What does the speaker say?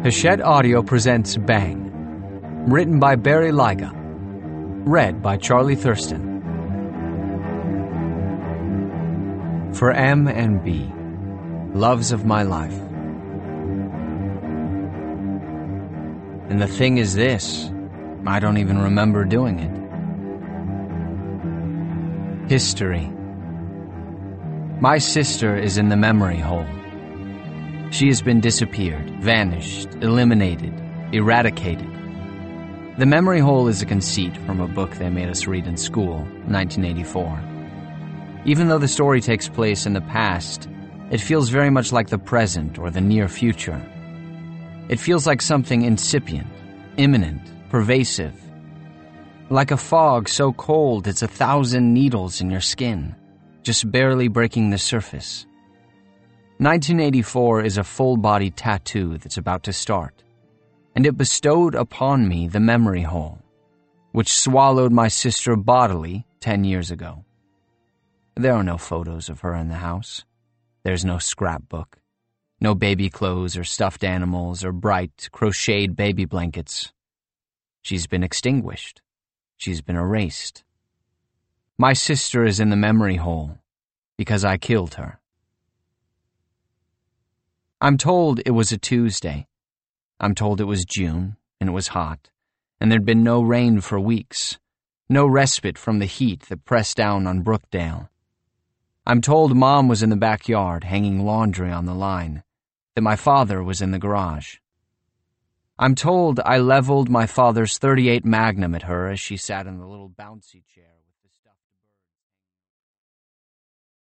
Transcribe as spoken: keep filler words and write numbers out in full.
Hachette Audio presents Bang, written by Barry Liga, read by Charlie Thurston. For M and B, Loves of My Life. And the thing is this, I don't even remember doing it. History. My sister is in the memory hole. She has been disappeared, vanished, eliminated, eradicated. The memory hole is a conceit from a book they made us read in school, nineteen eighty-four. Even though the story takes place in the past, it feels very much like the present or the near future. It feels like something incipient, imminent, pervasive. Like a fog so cold it's a thousand needles in your skin, just barely breaking the surface. nineteen eighty-four is a full-body tattoo that's about to start, and it bestowed upon me the memory hole, which swallowed my sister bodily ten years ago. There are no photos of her in the house. There's no scrapbook, no baby clothes or stuffed animals or bright, crocheted baby blankets. She's been extinguished. She's been erased. My sister is in the memory hole because I killed her. I'm told it was a Tuesday. I'm told it was June, and it was hot, and there'd been no rain for weeks, no respite from the heat that pressed down on Brookdale. I'm told Mom was in the backyard hanging laundry on the line, that my father was in the garage. I'm told I leveled my father's thirty-eight Magnum at her as she sat in the little bouncy chair.